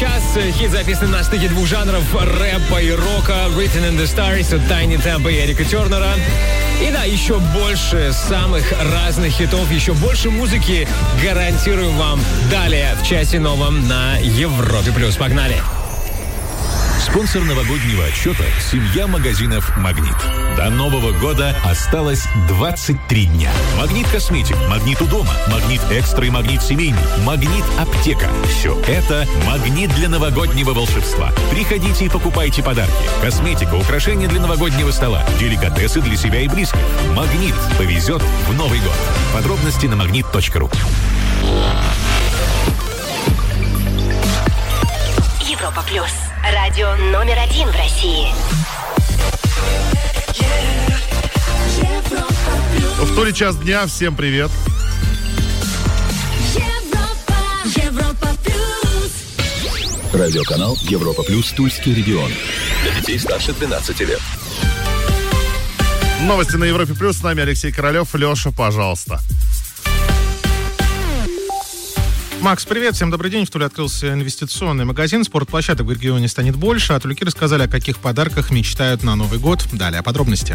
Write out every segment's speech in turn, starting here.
час хит записан на стыке двух жанров рэпа и рока. Written in the Stars от Тайни Темпа и Эрика Тернера. И да, еще больше самых разных хитов, еще больше музыки гарантирую вам далее в часе новом на Европе+. Погнали! Спонсор новогоднего отчета – семья магазинов «Магнит». До Нового года осталось 23 дня. «Магнит Косметик», «Магнит у дома», «Магнит Экстра» и «Магнит Семейный», «Магнит Аптека». Все это «Магнит» для новогоднего волшебства. Приходите и покупайте подарки. Косметика, украшения для новогоднего стола, деликатесы для себя и близких. «Магнит» повезет в Новый год. Подробности на magnet.ru. Европа Плюс. Радио номер 1 в России. В Туле час дня. Всем привет. Европа Плюс. Радиоканал Европа Плюс, Тульский регион. Для детей старше 12 лет. Новости на Европе Плюс. С нами Алексей Королев. Леша, пожалуйста. Макс, привет, всем добрый день. В Туле открылся инвестиционный магазин. Спортплощадок в регионе станет больше. А тулики рассказали, о каких подарках мечтают на Новый год. Далее подробности.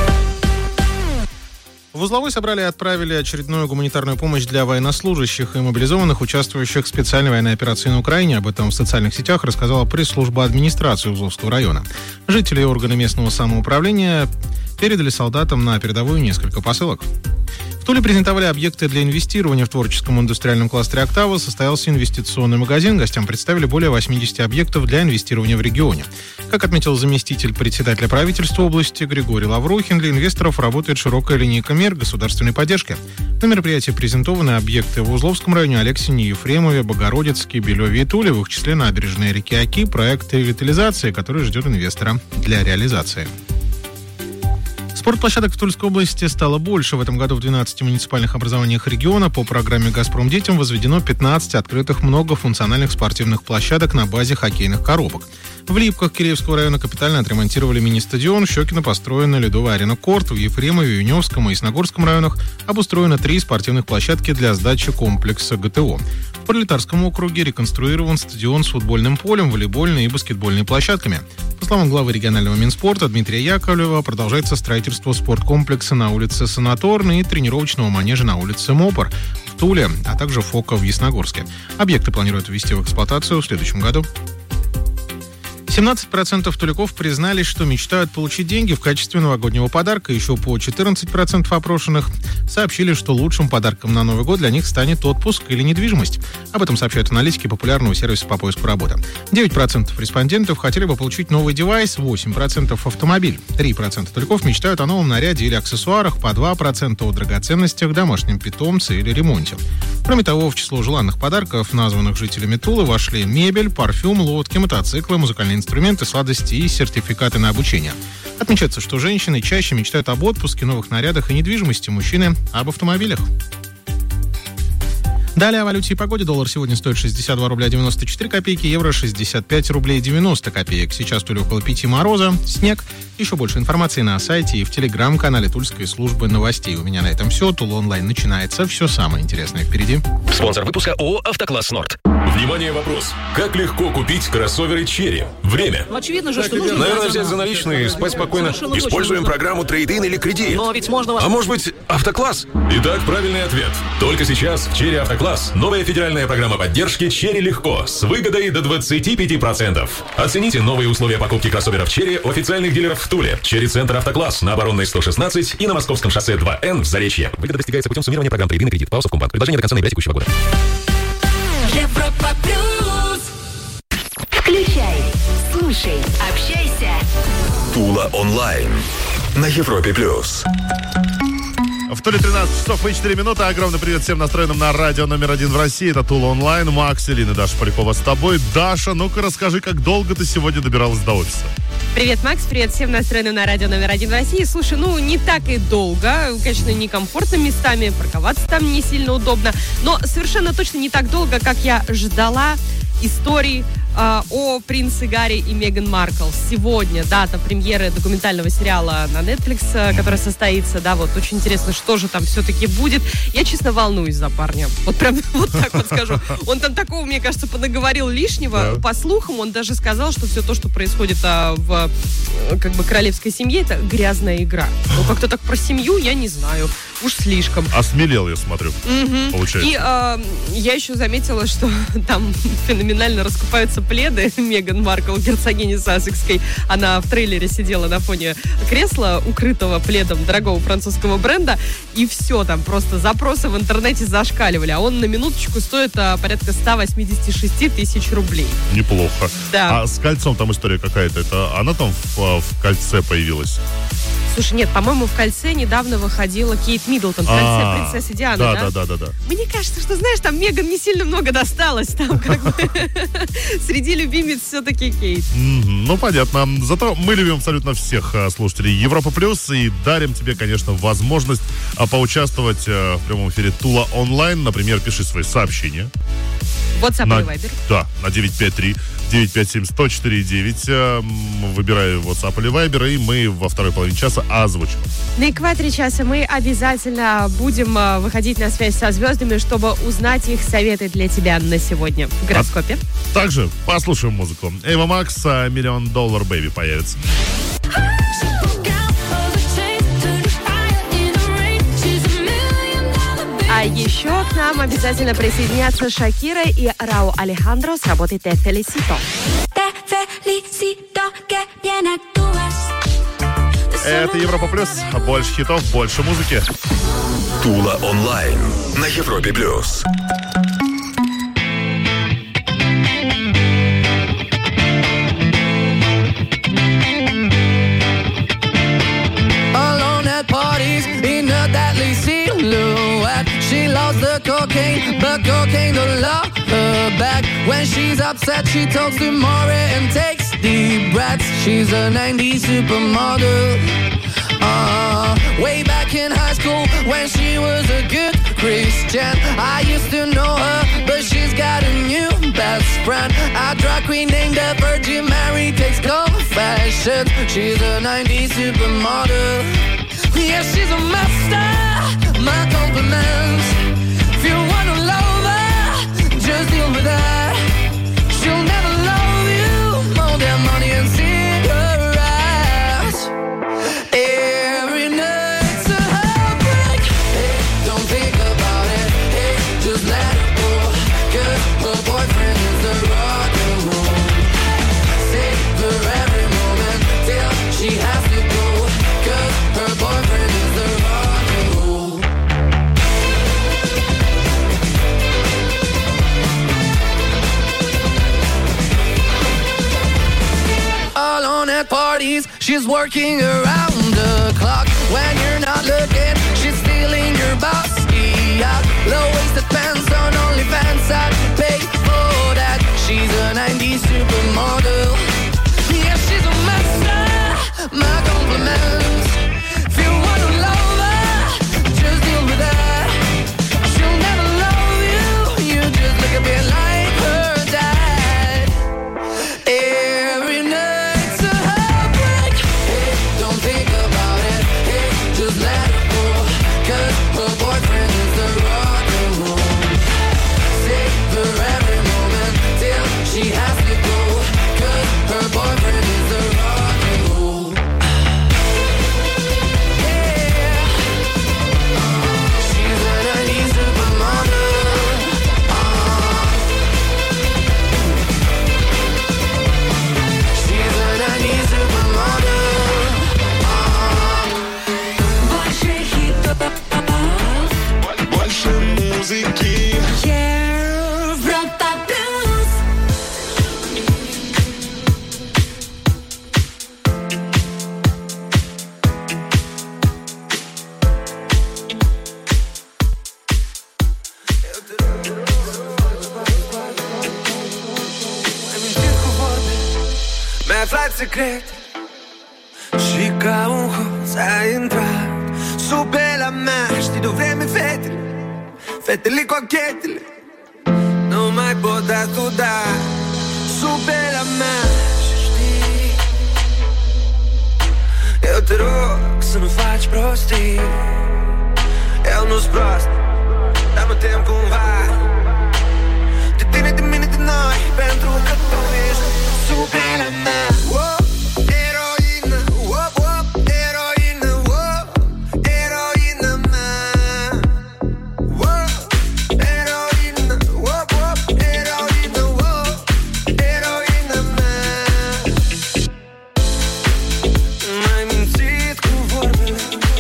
В Узловой собрали и отправили очередную гуманитарную помощь для военнослужащих и мобилизованных, участвующих в специальной военной операции на Украине. Об этом в социальных сетях рассказала пресс-служба администрации Узловского района. Жители и органы местного самоуправления передали солдатам на передовую несколько посылок. В Туле презентовали объекты для инвестирования в творческом индустриальном кластере «Октава». Состоялся инвестиционный магазин. Гостям представили более 80 объектов для инвестирования в регионе. Как отметил заместитель председателя правительства области Григорий Лаврухин, для инвесторов работает широкая линейка мер государственной поддержки. На мероприятии презентованы объекты в Узловском районе, Алексине, Ефремове, Богородицке, Белеве и Туле, в их числе набережные реки Оки, проект ревитализации, который ждет инвестора для реализации. Спортплощадок в Тульской области стало больше. В этом году в 12 муниципальных образованиях региона по программе «Газпром детям» возведено 15 открытых многофункциональных спортивных площадок на базе хоккейных коробок. В Липках Киреевского района капитально отремонтировали мини-стадион, в Щекино построена ледовая арена-корт, в Ефремове, Юневском и Ясногорском районах обустроено 3 спортивных площадки для сдачи комплекса ГТО. В Пролетарском округе реконструирован стадион с футбольным полем, волейбольной и баскетбольной площадками. По словам главы регионального Минспорта Дмитрия Яковлева, продолжается строительство спорткомплекса на улице Санаторной и тренировочного манежа на улице Мопор в Туле, а также ФОКа в Ясногорске. Объекты планируют ввести в эксплуатацию в следующем году. 17% туляков признались, что мечтают получить деньги в качестве новогоднего подарка. Еще по 14% опрошенных сообщили, что лучшим подарком на Новый год для них станет отпуск или недвижимость. Об этом сообщают аналитики популярного сервиса по поиску работы. 9% респондентов хотели бы получить новый девайс, 8% автомобиль. 3% туляков мечтают о новом наряде или аксессуарах, по 2% о драгоценностях, домашнем питомце или ремонте. Кроме того, в число желанных подарков, названных жителями Тулы, вошли мебель, парфюм, лодки, мотоциклы, музыкальные инструменты, сладости и сертификаты на обучение. Отмечается, что женщины чаще мечтают об отпуске, новых нарядах и недвижимости, мужчины – об автомобилях. Далее о валюте и погоде. Доллар сегодня стоит 62 рубля 94 копейки, евро 65 рублей 90 копеек. Сейчас в Туле около 5 мороза, снег. Еще больше информации на сайте и в телеграм-канале Тульской службы новостей. У меня на этом все. Тула онлайн начинается. Все самое интересное впереди. Спонсор выпуска ООО «Автокласс Норд». Внимание, вопрос. Как легко купить кроссоверы Черри? Время. Ну, очевидно же, что нужно... Наверное, взять за наличные и спать спокойно. Используем программу трейд-ин или кредит. Но ведь можно... А может быть, Автокласс? Итак, правильный ответ. Только сейчас в Черри Автокласс новая федеральная программа поддержки Черри Легко с выгодой до 25%. Оцените новые условия покупки кроссоверов Черри у официальных дилеров в Туле. Черри Центр Автокласс на Оборонной 116 и на Московском шоссе 2Н в Заречье. Выгода достигается путем суммирования программ трейд-ин и кредит по Совкомбанк. Предложение до конца ноября текущего года. Европа Плюс. Включай, слушай, общайся. Тула онлайн на Европе Плюс. В Туле 13 часов и 4 минуты. Огромный привет всем настроенным на радио номер 1 в России. Это Тула онлайн. Макс, Элина, Даша Полякова с тобой. Даша, ну-ка расскажи, как долго ты сегодня добиралась до офиса? Привет, Макс, привет всем настроенным на радио номер 1 в России. Слушай, не так и долго, конечно, некомфортно местами, парковаться там не сильно удобно, но совершенно точно не так долго, как я ждала историй о принце Гарри и Меган Маркл. Сегодня дата премьеры документального сериала на Netflix, который состоится. Да, вот очень интересно, что же там все-таки будет. Я, честно, волнуюсь за парня. Вот прям вот так вот скажу. Он там такого, мне кажется, понаговорил лишнего. Да. По слухам, он даже сказал, что все то, что происходит в как бы королевской семье, это грязная игра. Ну, как-то так про семью, я не знаю. Уж слишком. Осмелел, я смотрю. Получается. И я еще заметила, что там феноменально раскупаются пледы. Меган Маркл, герцогини Сассекской. Она в трейлере сидела на фоне кресла, укрытого пледом дорогого французского бренда. И все, там просто запросы в интернете зашкаливали. А он на минуточку стоит порядка 186 тысяч рублей. Неплохо. Да. А с кольцом там история какая-то. Это она там в кольце появилась? Слушай, нет, по-моему, в кольце недавно выходила Кейт Миддлтон в кольце принцессы Дианы, да? Да. Мне кажется, что, знаешь, там Меган не сильно много досталось. Там как бы среди любимец все-таки Кейт. Ну, понятно. Зато мы любим абсолютно всех слушателей Европа Плюс и дарим тебе, конечно, возможность поучаствовать в прямом эфире Тула онлайн. Например, пиши свои сообщения. WhatsApp или Viber. Да, на 953-957-104-9. Выбираю WhatsApp или Viber, и мы во второй половине часа озвучим. На экваторе часа мы обязательно будем выходить на связь со звездами, чтобы узнать их советы для тебя на сегодня в гороскопе. Также послушаем музыку. Эва Макс, $1 Million Baby появится. А еще к нам обязательно присоединятся Шакира и Рау Алехандро с работой «Te Felicito». Это Европа Плюс. Больше хитов, больше музыки. Тула онлайн на Европе Плюс. Alone at parties in a deadly silhouette. She loves the cocaine, but cocaine don't love her back. When she's upset, she talks to Maury and takes deep breaths. She's a 90s supermodel. Way back in high school when she was a good Christian, I used to know her, but she's got a new best friend. A drag queen named the Virgin Mary takes confessions. She's a 90s supermodel. Yeah, she's a master. My compliments. If you wanna love her, just deal with her. She'll never love you more than money and cigarettes. Every night's a heartbreak. Hey, don't think about it. Hey, just let it go. 'Cause her boyfriend is the rock and roll. Savor every moment till she has to go. 'Cause her boyfriend is the rock and roll. Alone at parties, she's working around the clock. When you're not looking, she's stealing your bossy out. Low-waisted pants on OnlyFans, I'd pay for that. She's a 90s supermodel. Yeah, she's a master. My compliments. If you wanna love her, just deal with her. She'll never love you. You just look a bit like her dad. Every night's a heartbreak. Hey, don't think about it. Hey, just let it go. 'Cause her boyfriend is the rock and roll. Savor every moment till she has to go. 'Cause her boyfriend is the rock and roll. Yeah. She's a 90s supermodel. She's a 90s supermodel. Больше хитов. Больше музыки. Европа плюс. Mi-ai aflat secret și ca un hoț ai intrat sub pielea mea. Știi de vreme fetele, fetele cochetele nu mai pot da. Sub te rog să nu faci prostii. Eu nu-s prost, dar mă tem cumva de tine, de mine, de noi, pentru că tu ești suprema mea. Eroină, eroină, eroină mea. Eroină, eroină, eroină mea. M-ai mințit cu vorbele,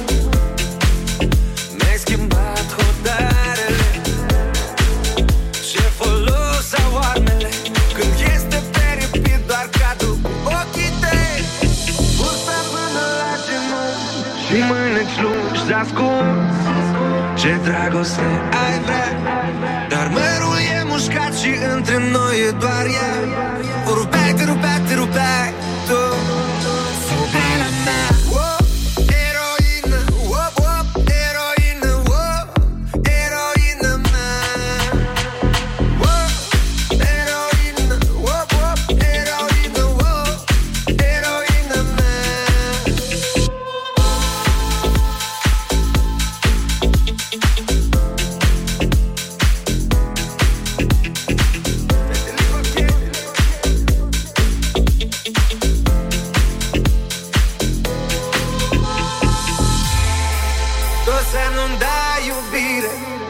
mi-ai schimbat hotarele. Ce folos au armele când este peripit doar cadru ochii tăi. Burta până la genunchi și mâineci lungi de ascuns. Ce dragoste ai vrea, dar mărul e mușcat și între noi e doar ea. O rupeai, te rupeai, te rupeai tu. Supera mea. Eroină, eroină, eroină mea. Eroină, eroină, eroină mea. Tu să nu-mi dai iubire,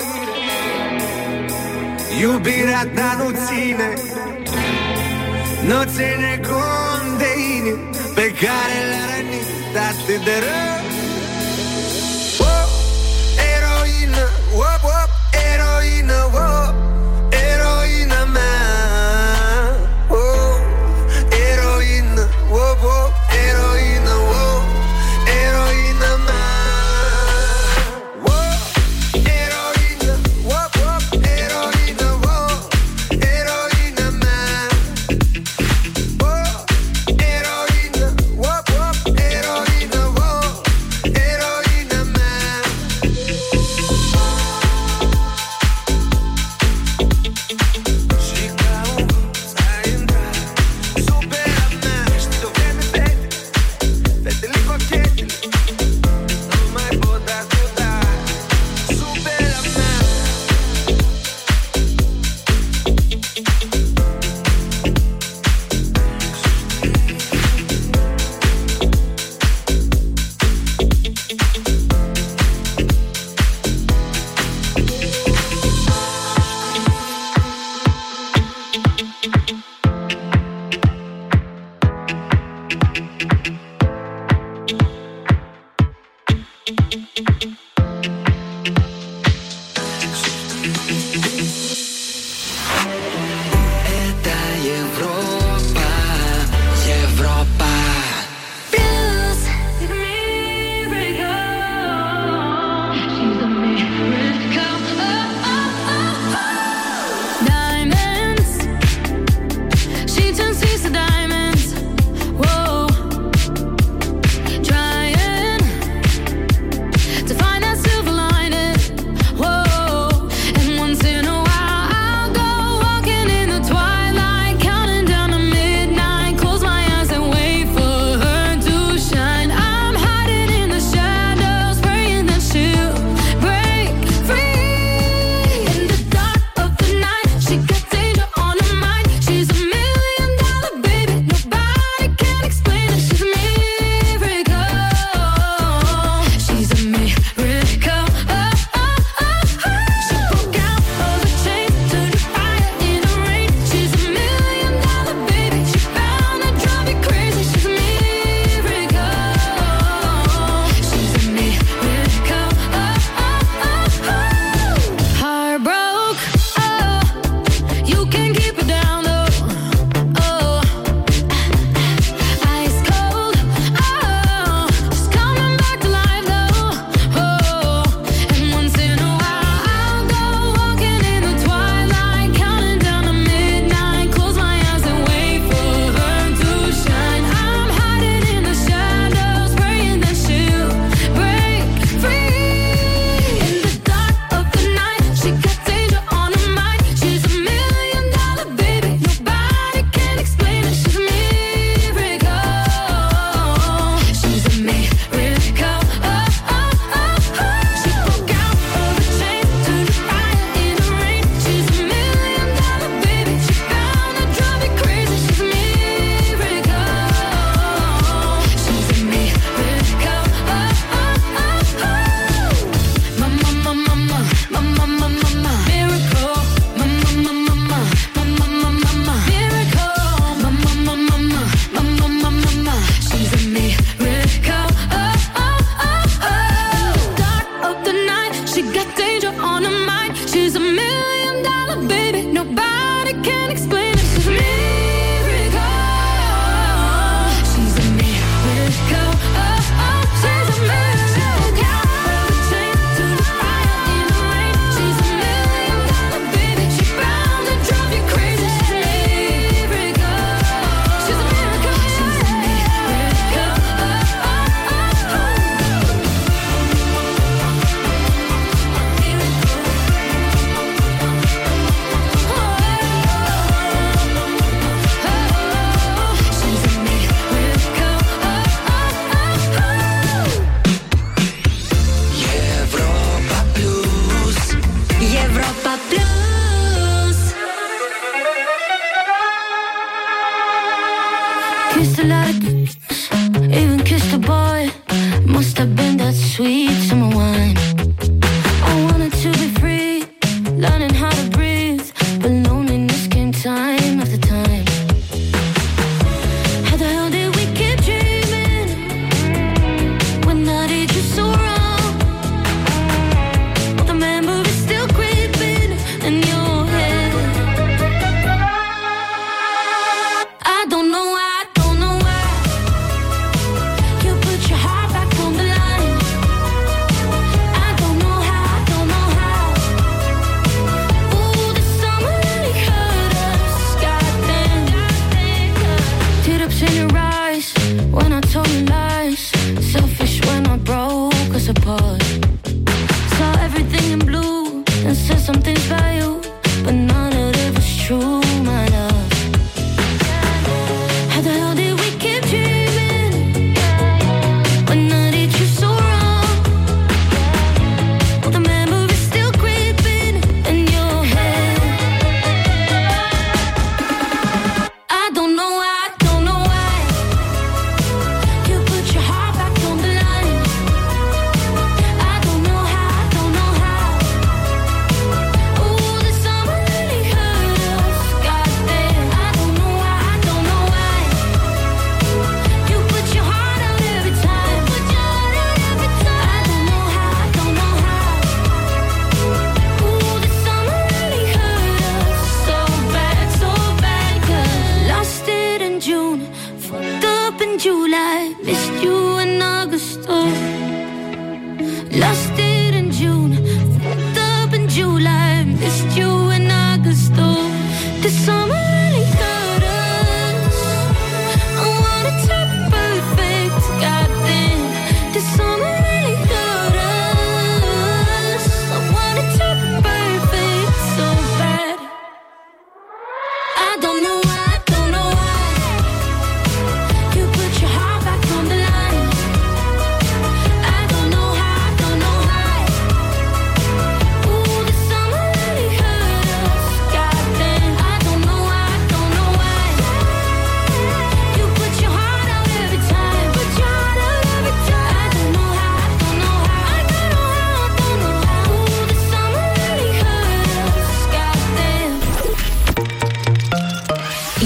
iubirea ta nu ține, nu ține cont de inimi pe care le-a rănit atât de rău. Eroină, eroină, eroină mea. Eroină, eroină, eroină mea. Eroină, eroină, eroină mea. Eroină, eroină, eroină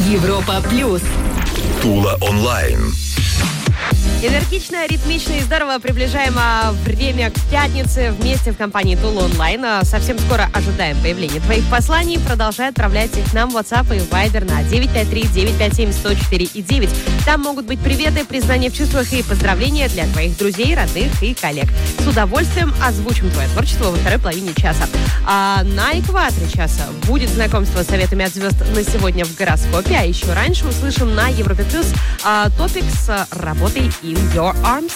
Европа плюс. Тула онлайн. Энергично, ритмично и здорово приближаем время к пятнице вместе в компании Тула Онлайн. Совсем скоро ожидаем появления твоих посланий. Продолжай отправлять их нам в WhatsApp и Viber на 953-957-104-9. Там могут быть приветы, признания в чувствах и поздравления для твоих друзей, родных и коллег. С удовольствием озвучим твое творчество во второй половине часа. А на экваторе часа будет знакомство с советами от звезд на сегодня в гороскопе. А еще раньше услышим на Европе Плюс топик с работой In Your Arms.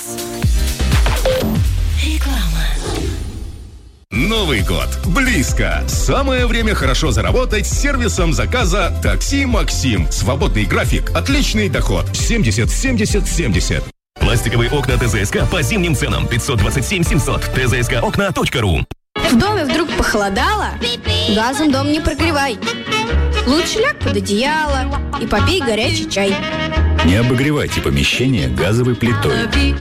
Реклама. Новый год близко. Самое время хорошо заработать с сервисом заказа «Такси Максим». Свободный график, отличный доход. 70-70-70. Пластиковые окна ТЗСК по зимним ценам 527 700. tzskokna.ru. В доме вдруг похолодало? Газом дом не прогревай. Лучше ляг под одеяло и попей горячий чай. Не обогревайте помещение газовой плитой.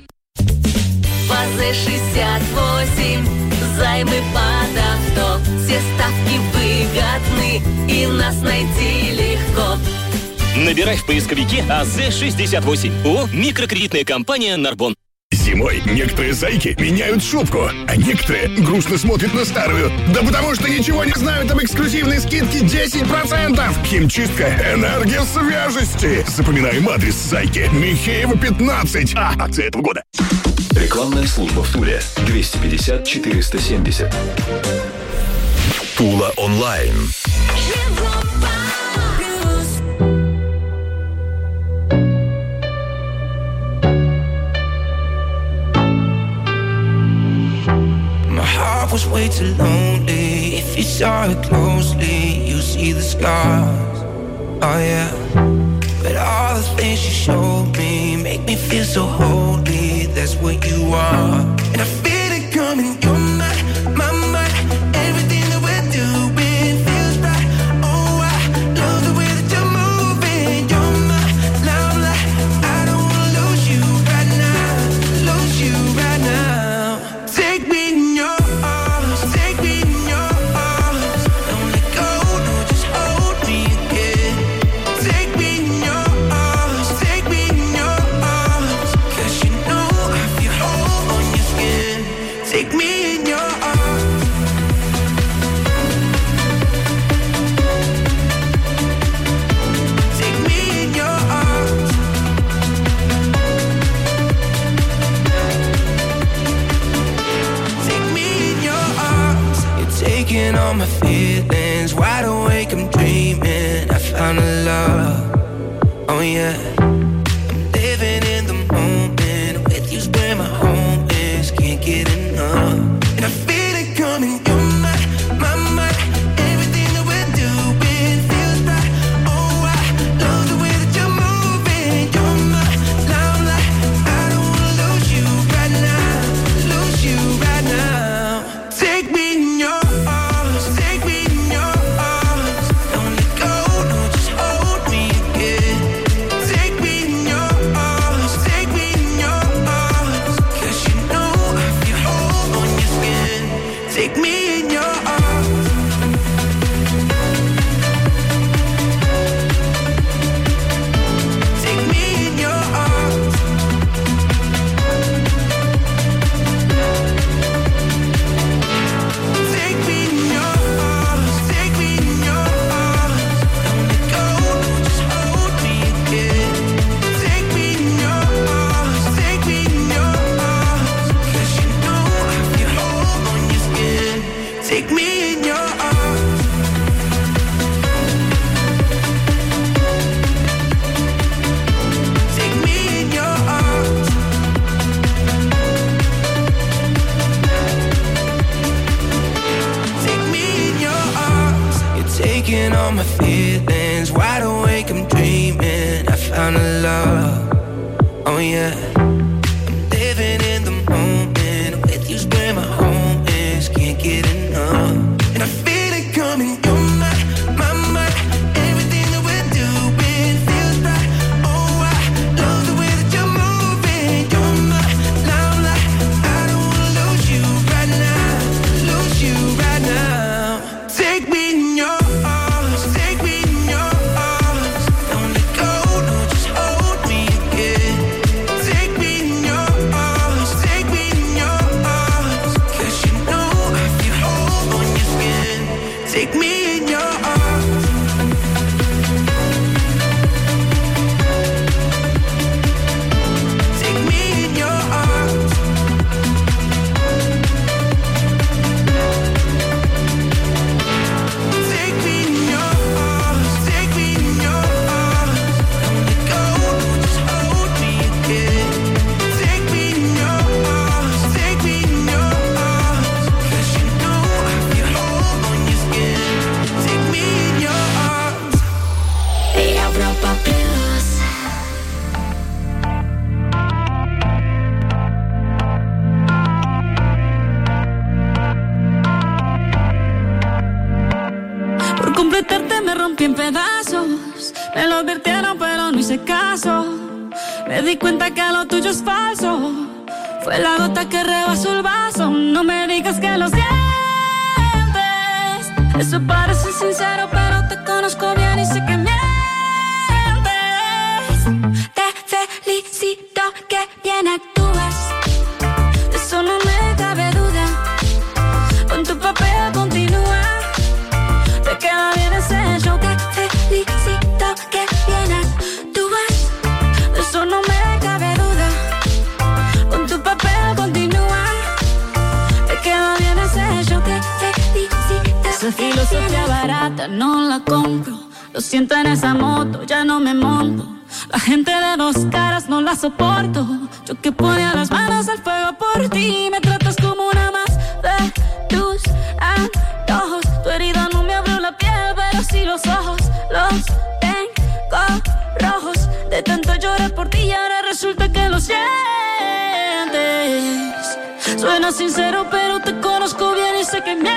ФАЗ 68, займы под авто. Все ставки выгодны и нас найти легко. Набирай в поисковике АЗ-68. О, микрокредитная компания «Нарбон». Зимой некоторые зайки меняют шубку, а некоторые грустно смотрят на старую. Да потому что ничего не знают об эксклюзивной скидке 10%. Химчистка «Энергия свежести». Запоминаем адрес зайки. Михеева, 15. Акция этого года. Рекламная служба в Туле. 250-470. Тула онлайн. Was way too lonely. If you saw it closely, you see the scars. Oh yeah. But all the things you showed me make me feel so holy. That's what you are. And I feel it coming. You're my mind. Everything that we're doing feels right. Oh, I love the way that you're moving. You're my limelight. I don't wanna lose you right now. Lose you right now. Take me in your all my feelings, wide awake, I'm dreaming. I found a love, oh yeah. I'm living in the moment, with you's where my home is. Can't get enough, and I feel it coming. You're my mind, everything that we're doing feels right. Oh, I love the way that you're moving. You're my limelight. I don't wanna lose you right now, lose you right now. Take me in your all my feelings, wide awake, I'm dreaming. I found a love, oh yeah. I'm living in the moment, with you's where my home is. Can't get enough, and I feel it coming. You're my mind, everything that we're doing feels right. Oh, I love the way that you're moving. You're my limelight. I don't wanna lose you right now, lose you right now. Take me in your arms, take me in your arms. Don't Take me in your arms. Take me in your arms. Take me in your arms. Take me in your arms. Don't let go, just hold me again. Take me in your arms. Take me in your arms. 'Cause you know I feel home on your skin. Take me in your arms. Europa Plus. Por completarte me rompí en pedazos. Me lo advirtieron pero no hice caso. Me di cuenta que lo tuyo es falso. Fue la gota que rebasó el vaso. No me digas que lo sientes. Eso parece sincero pero te conozco bien y sé que mientes. Te felicito que bien actúas. De eso no me cabe duda. Con tu papel continúa. Te queda bien ese show. Te felicito que bien actúas. De eso no me cabe duda. Con tu papel continúa. Te queda bien ese show. Te felicito. Esa filosofía barata no la compro. Lo siento en esa moto, ya no me monto. La gente de dos caras no la soporto. Yo que ponía las manos al fuego por ti. Me tratas como una más de tus antojos. Tu herida no me abrió la piel, pero sí los ojos. Los tengo rojos. De tanto llorar por ti y ahora resulta que lo sientes. Suena sincero, pero te conozco bien y sé que mientes.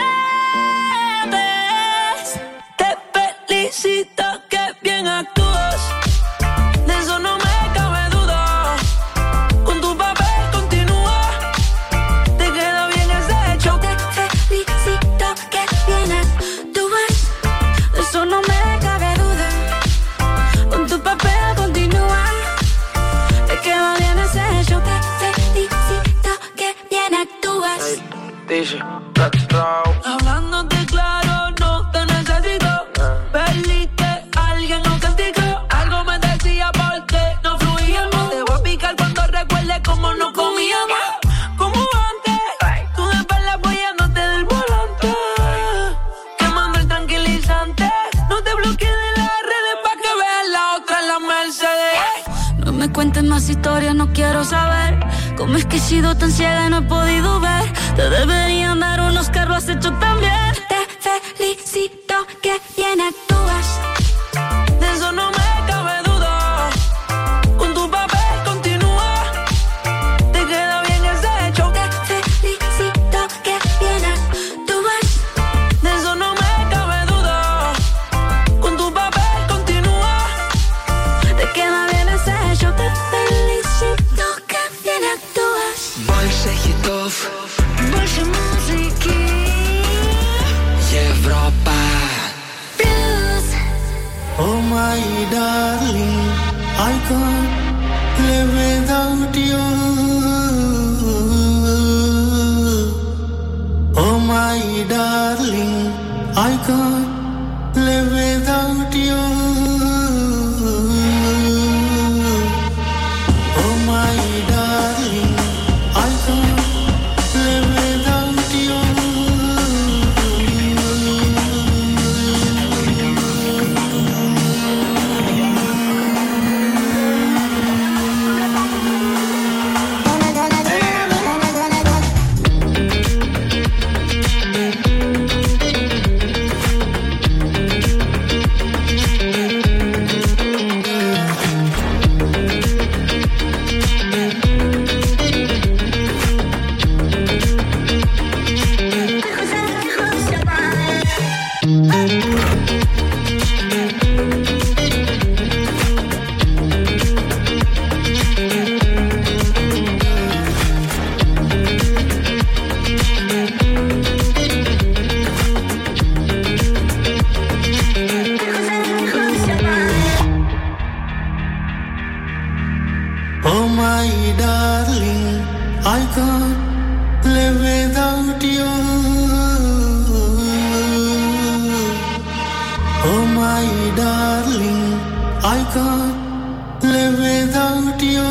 Te felicito que bien actúas. De eso no me cabe duda. Con tu papel continúa. Te queda bien ese show. Te felicito que bien actúas. De eso no me cabe duda. Con tu papel continúa. Te queda bien ese show. Te felicito que bien actúas. Dice, hablándote claro, no te necesito. Perdiste, alguien nos castigó. Algo me decía porque no fluíamos. Te voy a picar cuando recuerde cómo nos comíamos. Como antes, tú de espalda apoyándote del volante. Quemando el tranquilizante. No te bloquees de las redes pa' que veas la otra en la Mercedes. No me cuentes más historias, no quiero saber. ¿Cómo es que he sido tan ciega y no he podido ver? Te deberían dar unos carros, lo has hecho tan bien. Te felicito que bien actúas. De eso no me cabe duda. Con tu papel continúa. Te queda bien ese show. Te felicito que bien actúas. De eso no me cabe duda. Con tu papel continúa. Te queda bien ese show. Te felicito que bien actúas. Больше хитов, больше музыки. Европа Плюс. Oh my darling, I can't live without you. Oh my darling, I can't live without you. Oh my darling, I can't live without you. Oh my darling, I can't live without you. can't live without you.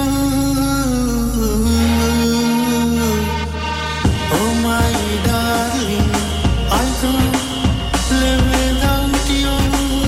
Oh my darling, I can't live without you.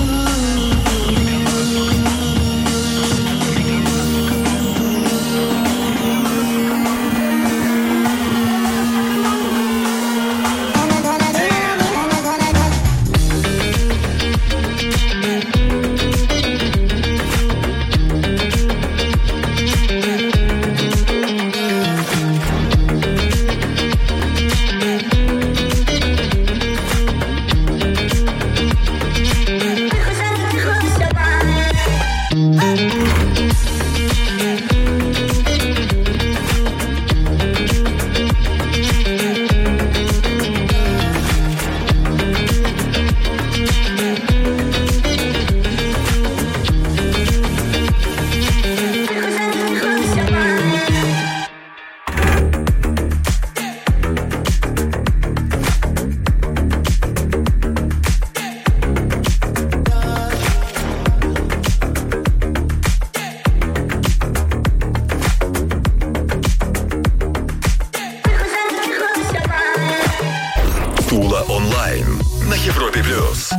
Тула онлайн на Европе плюс.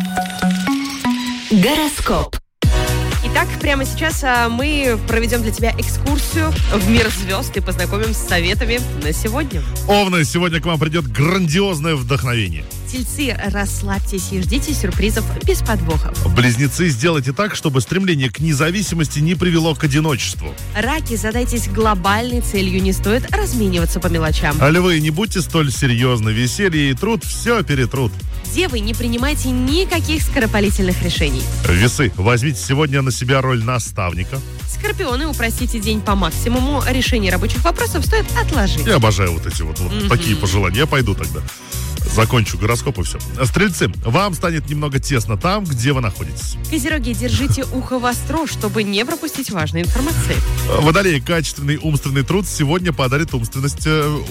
Гороскоп. Итак, прямо сейчас мы проведем для тебя экскурсию в мир звезд и познакомим с советами на сегодня. Овны, сегодня к вам придет грандиозное вдохновение. Тельцы, расслабьтесь и ждите сюрпризов без подвохов. Близнецы, сделайте так, чтобы стремление к независимости не привело к одиночеству. Раки, задайтесь глобальной целью, не стоит размениваться по мелочам. А львы, не будьте столь серьезны, веселье и труд все перетрут. Девы, не принимайте никаких скоропалительных решений. Весы, возьмите сегодня на себя роль наставника. Скорпионы, упростите день по максимуму. Решение рабочих вопросов стоит отложить. Я обожаю вот эти вот такие пожелания. Я пойду тогда. Закончу гороскоп и все. Стрельцы, вам станет немного тесно там, где вы находитесь. Козероги, держите ухо востро, чтобы не пропустить важной информации. Водолей, качественный умственный труд сегодня подарит умственность...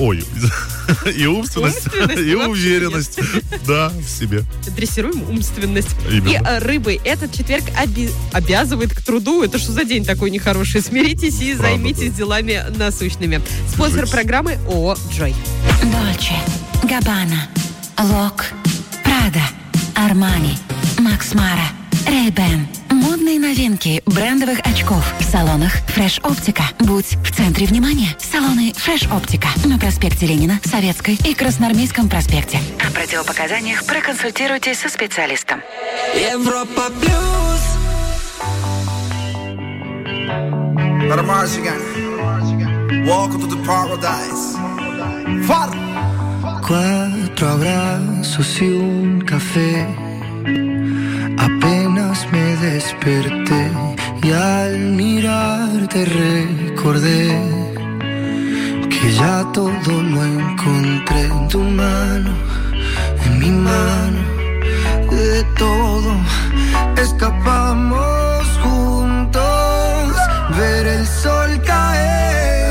и умственность, и уверенность. Да, в себе. Дрессируем умственность. Именно. И рыбы, этот четверг обязывает к труду. Это что за день такой нехороший? Смиритесь и займитесь делами насущными. Спонсор программы ООО «Джой». Дольче, Габбана, Лок, Прада, Армани, Макс Мара, Ray-Ban. Модные новинки брендовых очков в салонах Fresh Optica. Будь в центре внимания. Салоны Fresh Optica на проспекте Ленина, Советской и Красноармейском проспекте. О противопоказаниях проконсультируйтесь со специалистом. Европа плюс. Welcome to the paradise. Far. 4 abrazos y un café. Apenas me desperté y al mirarte recordé que ya todo lo encontré en tu mano, en mi mano. De todo escapamos juntos, ver el sol caer.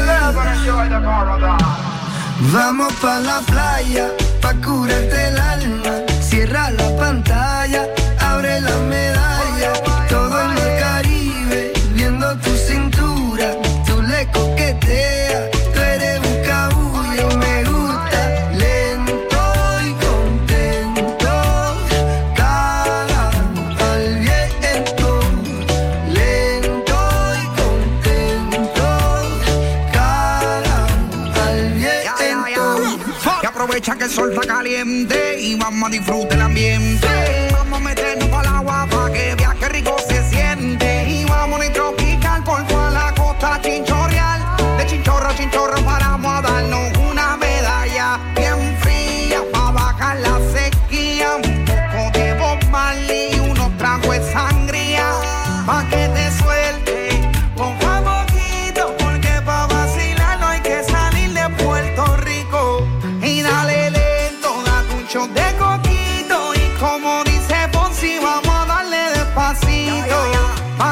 Vamos pa' la playa, pa' curarte el alma. Cierra la pantalla, abre la medalla. Todo en el Caribe, viendo tu cintura. Tú le coqueteas, tú eres un cabullo. Me gusta lento y contento. Cara al viento, lento y contento. Cara al viento. Y aprovecha que el sol está caliente y vamos a disfrutar el ambiente. Vamos a meternos para el agua para que veas qué rico se siente. Y vamos a tropical por toda la costa chinchorreal. De chinchorro a chinchorro paramos a darnos una medalla bien fría para bajar la sequía. Un poco de Bob Marley y unos tragos de sangría pa' que te suelte. Ponga poquito porque pa' vacilar no hay que salir de Puerto Rico. Y dale lento, date un shot de coquito. Y como dice Fonsi, vamos a darle despacito.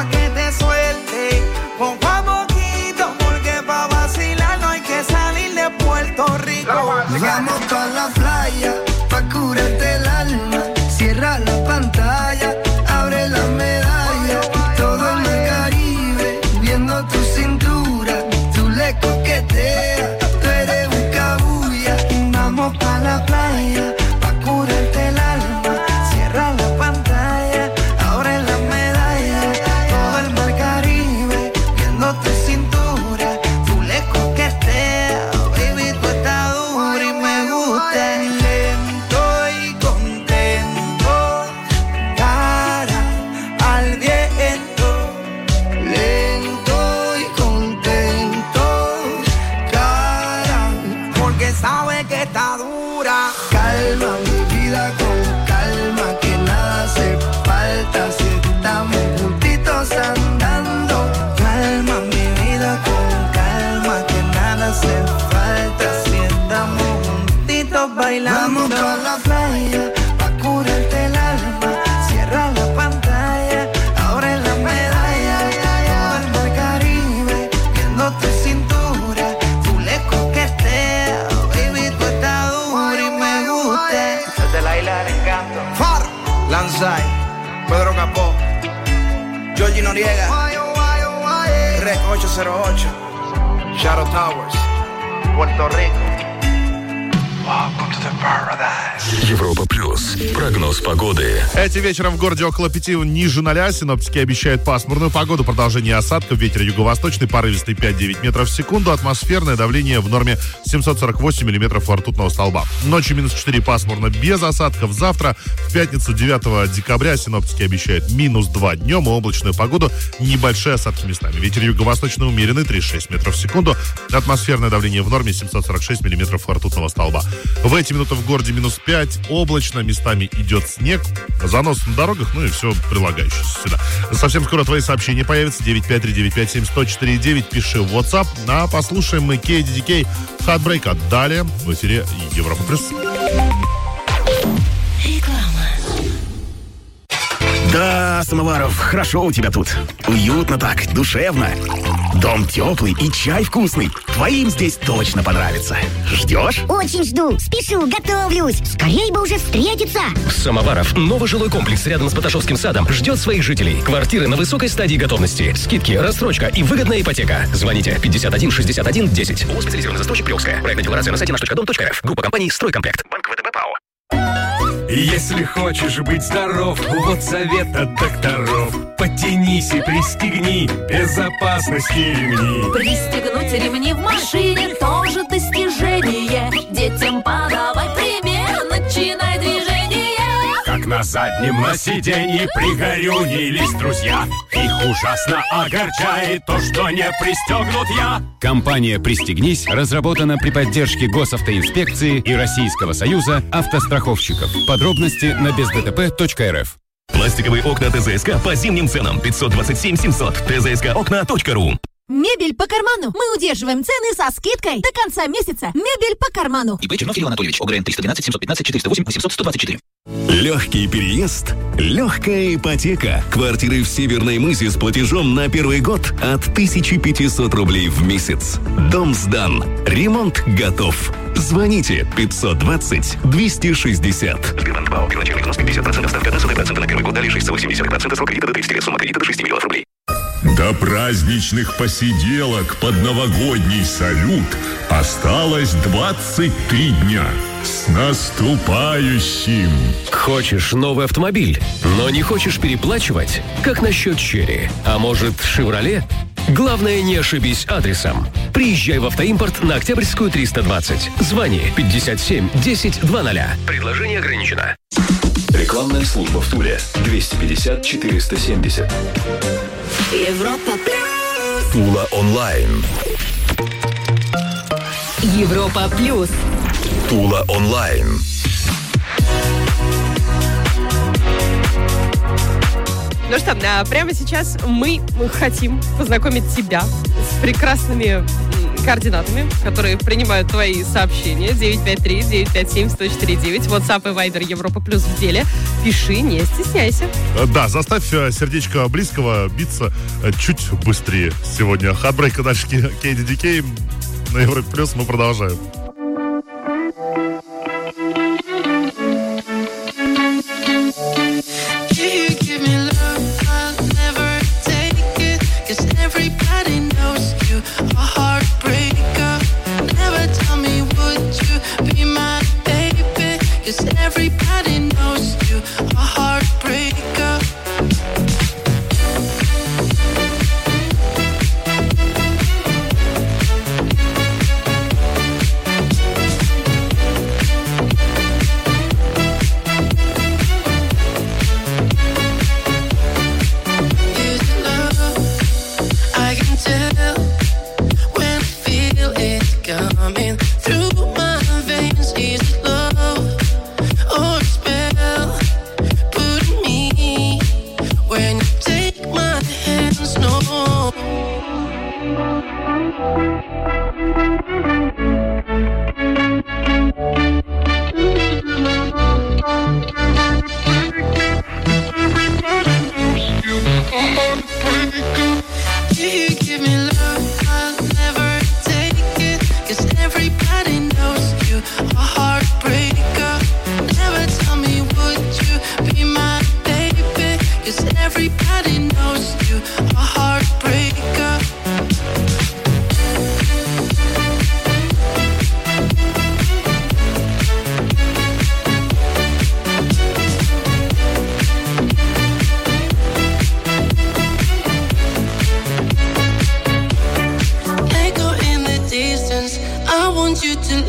Faro, Lanzai, Pedro Capó, Georgie Noriega, Rec 808, Shadow Towers, Puerto Rico. Welcome to the paradise. Европа плюс. Прогноз погоды. Этим вечером в городе около 5 ниже 0. Синоптики обещают пасмурную погоду, продолжение осадков, ветер юго-восточный, порывистый 5-9 метров в секунду, атмосферное давление в норме 748 миллиметров ртутного столба. Ночью минус 4 пасмурно без осадков. Завтра, в пятницу 9 декабря, синоптики обещают минус 2 днем и облачную погоду, небольшие осадки местами. Ветер юго-восточный умеренный 36 метров в секунду, атмосферное давление в норме 746 миллиметров ртутного столба. В эти минуты в городе минус 5, облачно, местами идет снег, занос на дорогах, ну и все прилагающееся сюда. Совсем скоро твои сообщения появятся. 953-957-104-9, пиши в WhatsApp. А послушаем мы KDDK Heartbreak. А далее в эфире Европа Плюс. Да, Самоваров, хорошо у тебя тут. Уютно так, душевно. Дом теплый и чай вкусный. Твоим здесь точно понравится. Ждешь? Очень жду. Спешу, готовлюсь. Скорей бы уже встретиться. Самоваров. Новый жилой комплекс рядом с Поташовским садом ждет своих жителей. Квартиры на высокой стадии готовности. Скидки, рассрочка и выгодная ипотека. Звоните 51 61 10. ООО «Специализированный застройщик Приокская». Проектная декларация на сайте наш.дом.рф. Группа компаний «Стройкомплект». Банк ВТБ ПАО. Если хочешь быть здоров, вот совет от докторов. Подтянись и пристегни безопасности ремни. Пристегнуть ремни в машине тоже достижение. Детям подавай пример, начинай движение. Как на заднем на сиденье пригорюнились друзья. Их ужасно огорчает то, что не пристегнут я. Компания «Пристегнись» разработана при поддержке Госавтоинспекции и Российского союза автостраховщиков. Подробности на бездтп.рф. Пластиковые окна ТЗСК по зимним ценам 527 700. tzskokna.ru. Мебель по карману. Мы удерживаем цены со скидкой до конца месяца. Мебель по карману. ИП Чернов Кирилл Анатольевич. ОГРН 312 715 408 800 124. Легкий переезд, легкая ипотека. Квартиры в Северной Мызе с платежом на первый год от 1500 рублей в месяц. Дом сдан. Ремонт готов. Звоните 520 260. Сбербанк ПАО. Первоначальный взнос 50%, ставка 1,5% на первый год, далее 6,8%, срок кредита до 30 лет, сумма кредита до 6 миллионов рублей. До праздничных посиделок под новогодний салют осталось 23 дня. С наступающим! Хочешь новый автомобиль, но не хочешь переплачивать? Как насчет Черри? А может, Шевроле? Главное, не ошибись адресом. Приезжай в Автоимпорт на Октябрьскую 320. Звони 57 10 20. Предложение ограничено. Рекламная служба в туре 250 470. Европа Плюс. Тула онлайн. Европа Плюс. Тула онлайн. Ну что, прямо сейчас мы хотим познакомить тебя с прекрасными координатами, которые принимают твои сообщения. 953-957-104-9. WhatsApp и Viber Европа Плюс в деле. Пиши, не стесняйся. Да, заставь сердечко близкого биться чуть быстрее сегодня. Heartbreak, дальше KDDK. На Европе Плюс мы продолжаем. Everybody knows you, a heartbreaker.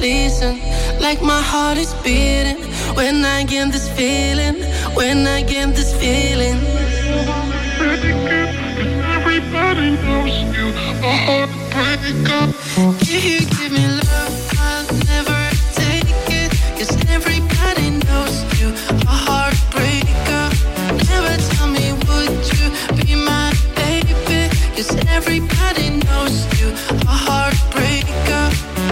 listen, like my heart is beating. When I get this feeling, when I get this feeling. Everybody knows you, a heartbreaker. If you give me love, I'll never take it. 'Cause everybody knows you, a heartbreaker. Never tell me, would you be my baby? 'Cause everybody knows you, a heartbreaker.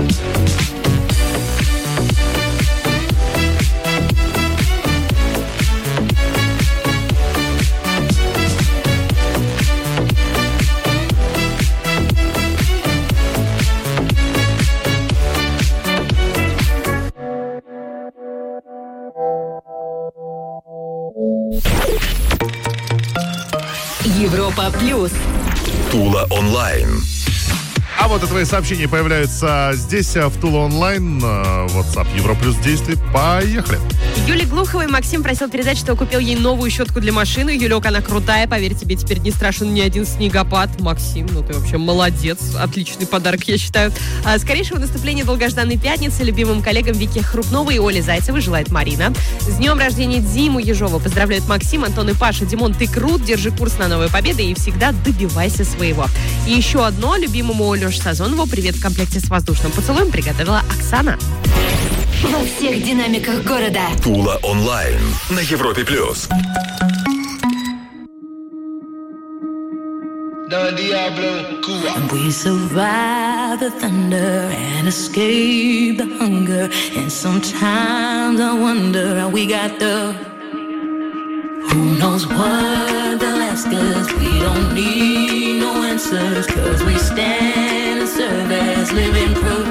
Европа плюс. Тула онлайн. А вот и твои сообщения появляются здесь, в Тула онлайн. WhatsApp Европлюс действует. Поехали. Юле Глуховой Максим просил передать, что купил ей новую щетку для машины. Юлек, она крутая, поверь, тебе теперь не страшен ни один снегопад. Максим, ну ты вообще молодец. Отличный подарок, я считаю. Скорейшего наступления долгожданной пятницы любимым коллегам Вике Хрупновой и Оле Зайцевой желает Марина. С днем рождения Диму Ежова поздравляют Максим, Антон и Паша. Димон, ты крут, держи курс на новые победы и всегда добивайся своего. И еще одно любимому Леше Сазонову привет в комплекте с воздушным поцелуем приготовила Оксана. Во всех динамиках города. Тула онлайн на Европе плюс. And we survive the thunder and escape the hunger. And sometimes I wonder how we got the. Who knows what they'll ask us? We don't need no answers, 'cause we stand and serve as living proof.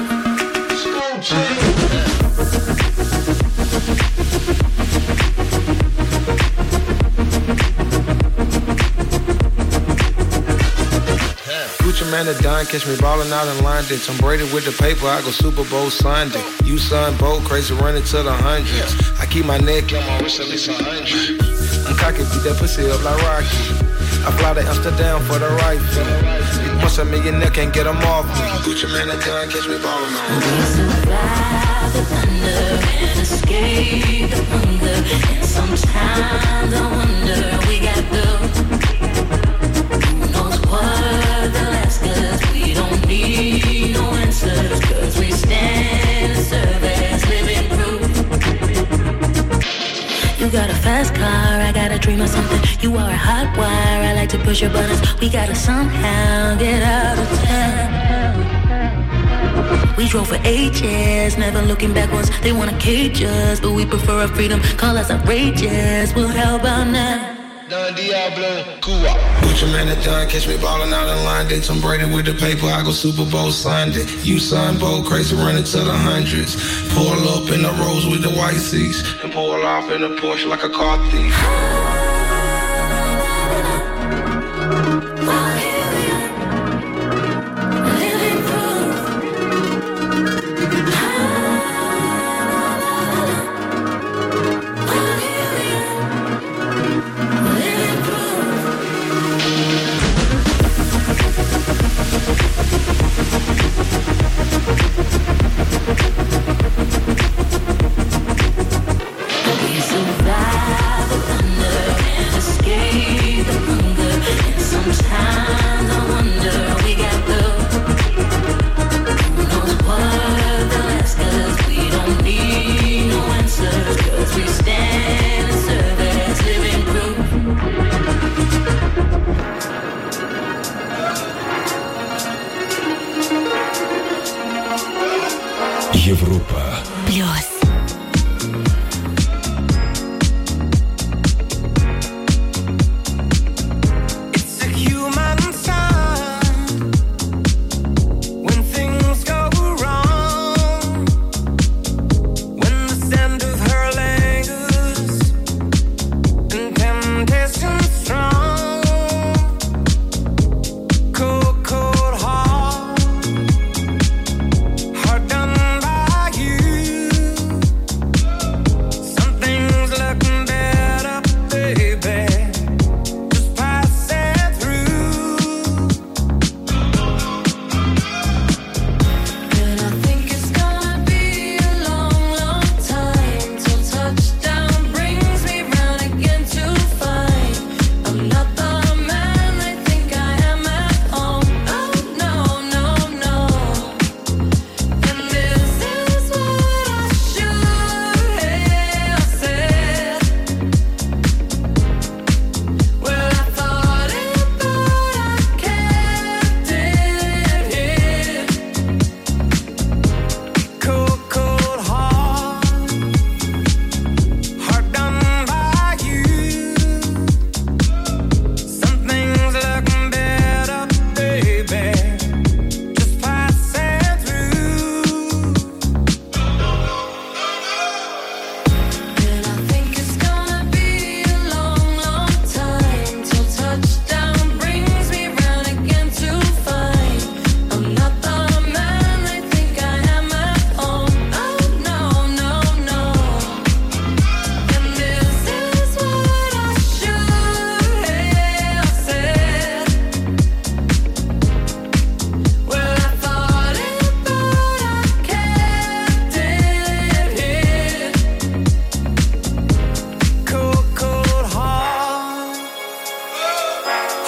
Gucci man, done, catch me ballin' out in London. Tom Brady with the paper, I go Super Bowl Sunday. You son, bold, crazy, running to the hundreds. I keep my neck on my wrist at least 100. I'm cocky, beat that pussy up like Rocky. I fly to Amsterdam for the right thing. Once a millionaire can't get them off me. Gucci man, done, catch me ballin' out. We survive the thunder and escape the hunger. And sometimes I wonder we got the. Who knows what they'll ask us? We don't need no answers, 'cause we stand and serve as living proof. You got a fast car, I got a dream of something. You are a hot wire, I like to push your buttons. We gotta somehow get out of town. We drove for 8 years, never looking backwards. They wanna cage us, but we prefer our freedom. Call us outrageous, well how about now? Don Diablo, Cuba. Gucci man, done, catch me ballin' out in London. Tom Brady with the paper, I go Super Bowl Sunday. You son, bold, crazy, running to the hundreds. Pull up in the Rolls with the white seats, and pull off in a Porsche like a car thief. We survive the thunder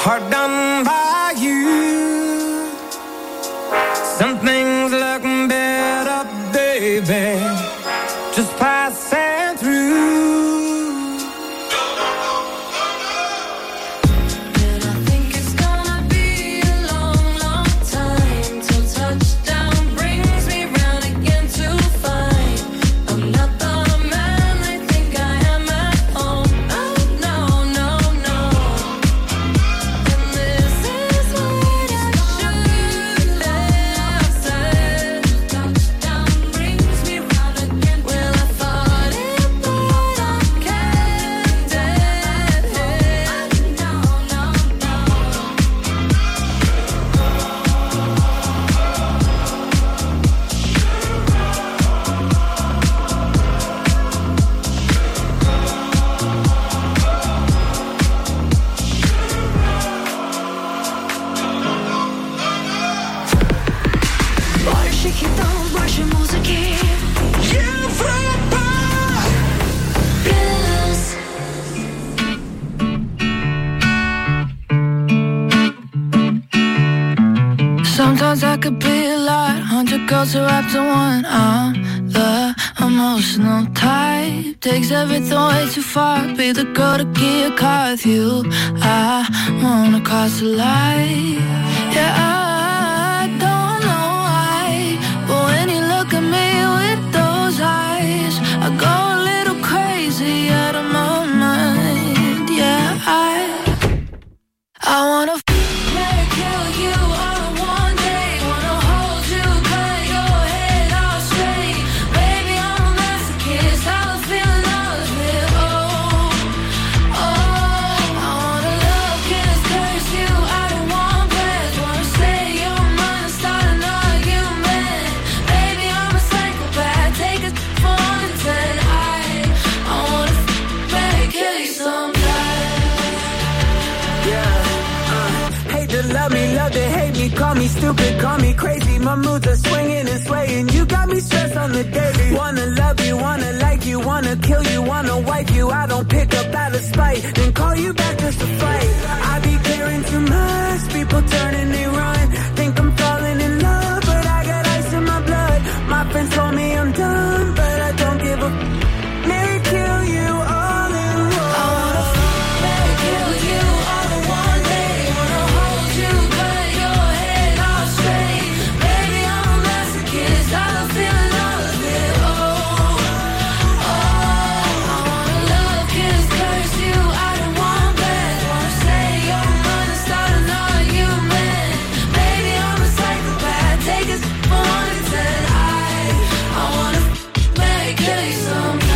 hard done by you. Some things look better, baby, just passing through. Sometimes I could be a lot, 100 girls are wrapped in one. I'm the emotional type, takes everything way too far. Be the girl to get a car with you. I wanna cross the line. Yeah, I don't know why, but when you look at me with those eyes, I go a little crazy out of my mind. Yeah, I wanna kill you. Call me stupid, call me crazy. My moods are swinging and swaying. You got me stressed on the daily. Wanna love you, wanna like you, wanna kill you, wanna wipe you. I don't pick up out of spite, then call you back just to fight. I be caring too much, people turning they run. Think I'm falling in love, but I got ice in my blood. My friends told me I'm done, but I don't give a Mary kill you all in one. I wanna Mary kill you all in one day. Wanna hold you, cut your head off straight. Baby, I'm a masochist, I love feeling all of it. Oh, I wanna love, kiss, curse you out in one bed. Wanna say you're mine and start an argument. Baby, I'm a psychopath, take us for 1 and 10. I wanna Mary kill you sometime.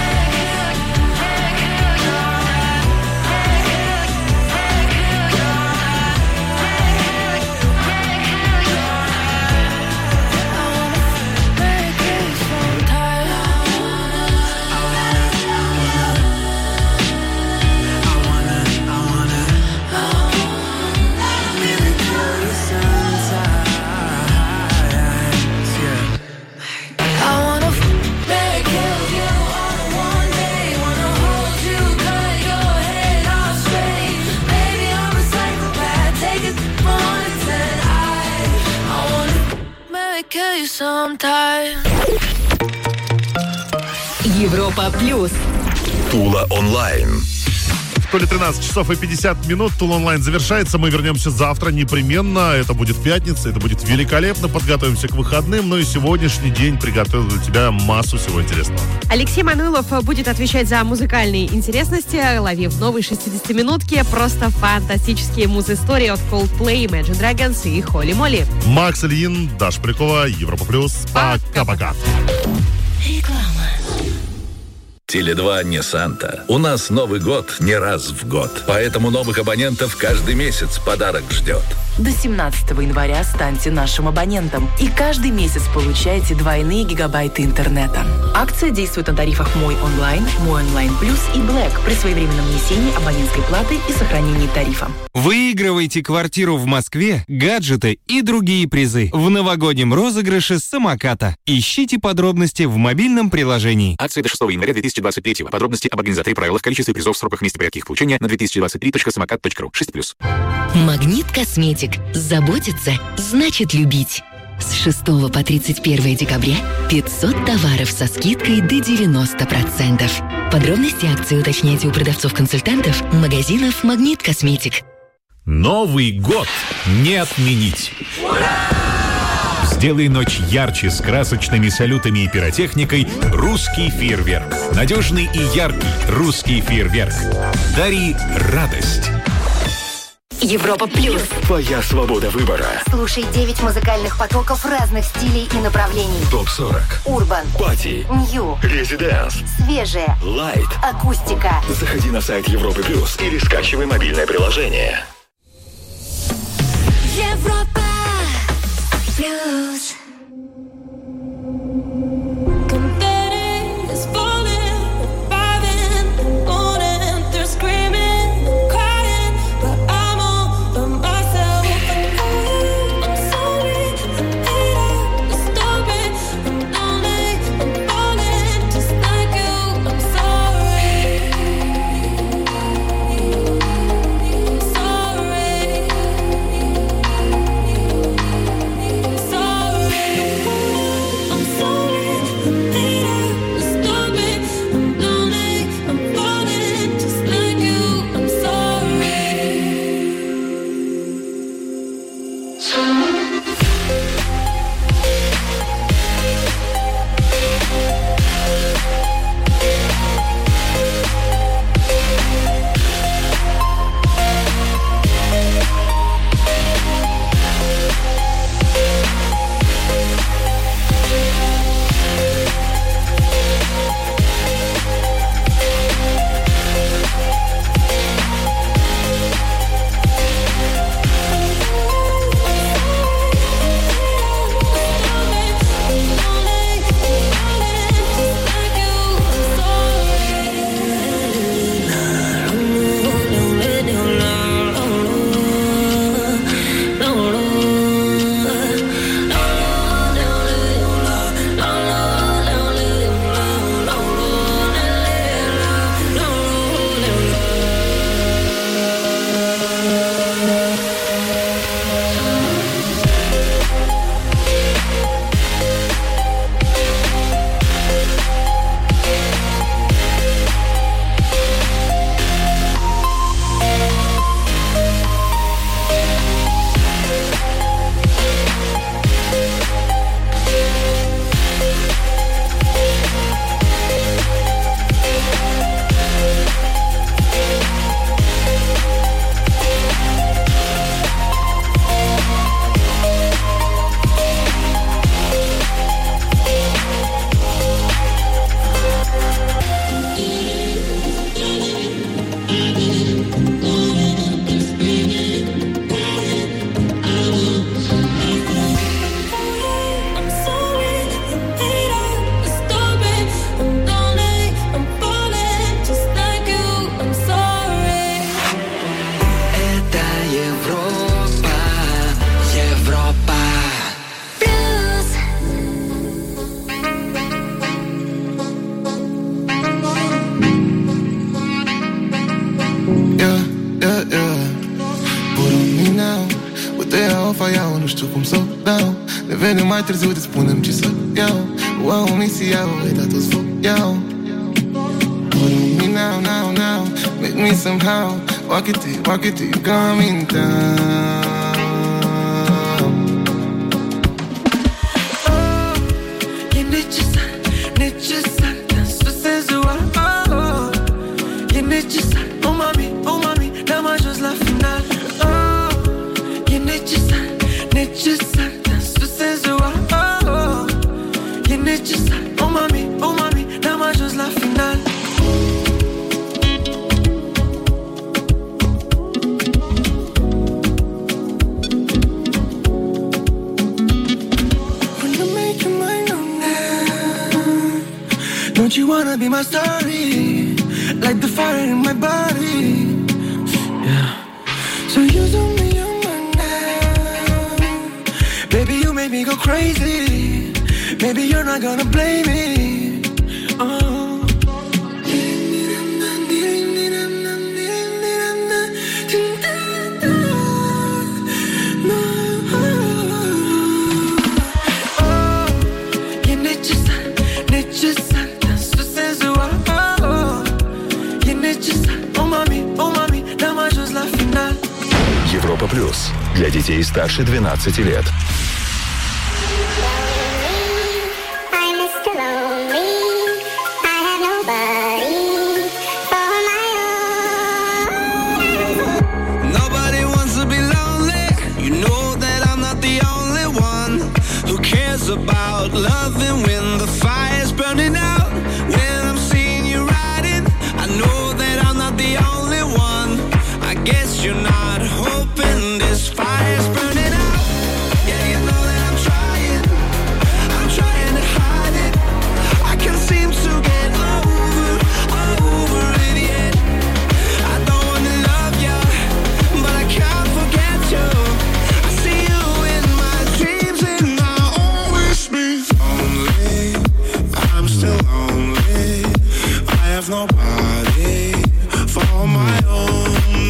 Европа плюс. Тула онлайн. В Туле 13 часов и 50 минут. Тула онлайн завершается. Мы вернемся завтра непременно. Это будет пятница. Это будет великолепно. Подготовимся к выходным. Но и сегодняшний день приготовил для тебя массу всего интересного. Алексей Мануилов будет отвечать за музыкальные интересности, ловив новые 60-минутки. Просто фантастические муз-истории от Coldplay, Imagine Dragons и Холли Молли. Макс Ильин, Даша Полякова, Европа плюс. Пока-пока. Теле2 не Санта. У нас Новый год не раз в год. Поэтому новых абонентов каждый месяц подарок ждет. До 17 января станьте нашим абонентом и каждый месяц получайте двойные гигабайты интернета. Акция действует на тарифах Мой онлайн, Мой онлайн плюс и Black при своевременном внесении абонентской платы и сохранении тарифа. Выигрывайте квартиру в Москве, гаджеты и другие призы в новогоднем розыгрыше самоката. Ищите подробности в мобильном приложении. Акция до 6 января 2020 2023. Подробности об организаторе, правилах, количестве призов, сроках, месте порядке их получения на 2023.самокат.ру. 6+. Магнит Косметик. Заботиться значит любить. С 6 по 31 декабря 500 товаров со скидкой до 90%. Подробности акции уточняйте у продавцов-консультантов магазинов «Магнит Косметик». Новый год не отменить. Сделай ночь ярче с красочными салютами и пиротехникой «Русский фейерверк». Надежный и яркий «Русский фейерверк». Дари радость. Европа Плюс. Твоя свобода выбора. Слушай 9 музыкальных потоков разных стилей и направлений. ТОП-40. Урбан. Пати. Нью. Резиденс. Свежее. Лайт. Акустика. Заходи на сайт Европы Плюс или скачивай мобильное приложение. Европа Плюс. Veni mai târziu de spunem ce să iau. Wow, misia, uita toți foc iau. Follow me now, now, now. Make me somehow walk it till you come in town. Oh, e necesar, necesar dansul senzual. Oh, e necesar, oh mami, n-am ajuns la final. Oh, e necesar, necesar dansul senzual. Oh, e necesar, oh mami, n-am ajuns la final. Don't you wanna be my story? Like the fire in my body. Yeah. So you told me you're my now. Baby, you made me go crazy. Maybe you're not gonna blame me. Oh. mami, dame just la final. Европа Плюс. Для детей старше 12 лет. About loving when the fire's burning out. When I'm seeing you riding, I know that I'm not the only one. I guess you're not hoping this fire's burning out. Yeah, you know that I'm trying to hide it. I can't seem to get over it yet. I don't wanna love you, but I can't forget you. I see you in my dreams and I'm still lonely. I have nobody for my own.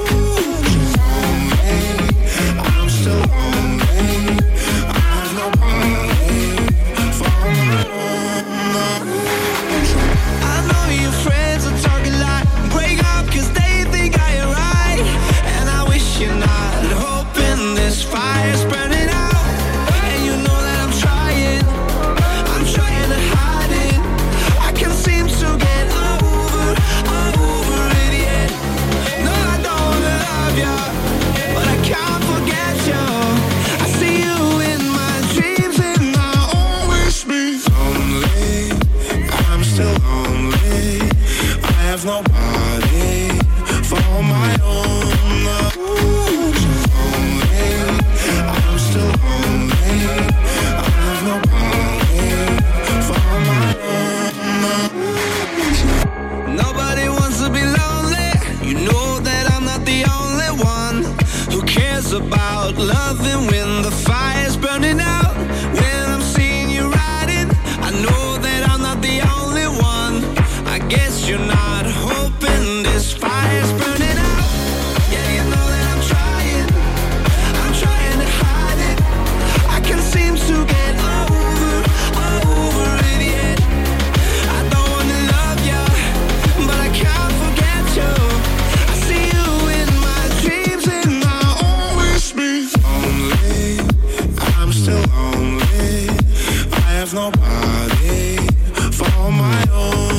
I'm still lonely. I have nobody for my own. I know your friends are talking like break up 'cause they think I am right, and I wish you're not hoping this fire's burning out. And you know that I'm trying to hide it. I can't seem to get over it yet. No, I don't wanna love you, but I can't forget you. I see you in my dreams and I always be lonely. I'm still lonely. I have nobody for my own. I'm still lonely. I have nobody. Nobody wants to be lonely. You know that I'm not the only one who cares about loving when the fire's burning out. When I'm seeing you riding, I know that I'm not the only one. I guess you're not hoping this fire's burning out. Yeah, you know that I'm trying to hide it. I can't seem to get over it yet. I don't wanna love you, but I can't forget you. I see you in my dreams and I always be lonely. I'm still lonely. I have nobody for my own.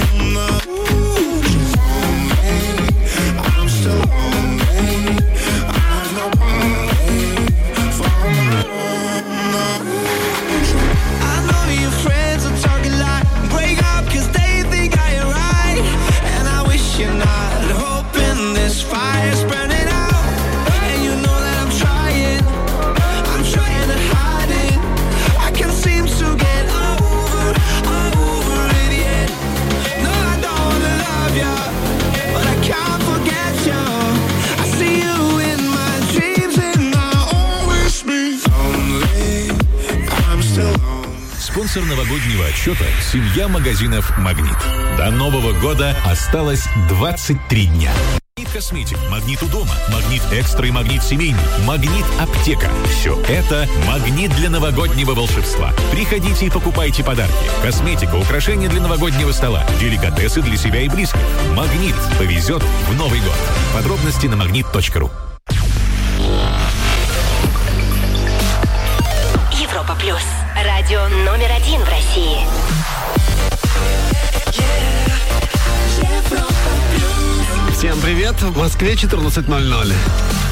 I'm still lonely. I have nobody for my own. I know your friends are talking like break up 'cause they think I am right, and I wish you're not hoping this fire's burning out. And you know that I'm trying to hide it. I can't seem to get over it yet. No, I don't wanna love you, but I can't forget you. I see you in my dreams and I always be lonely. I'm still lonely. Спонсор новогоднего отчета – семья магазинов «Магнит». До Нового года осталось 23 дня. «Магнит Косметик», «Магнит у дома», «Магнит Экстра» и «Магнит Семейный», «Магнит Аптека». Все это «Магнит» для новогоднего волшебства. Приходите и покупайте подарки. Косметика, украшения для новогоднего стола, деликатесы для себя и близких. «Магнит» повезет в Новый год. Подробности на magnet.ru. Европа Плюс. Радио номер 1 в России. Всем привет! В Москве 14:00.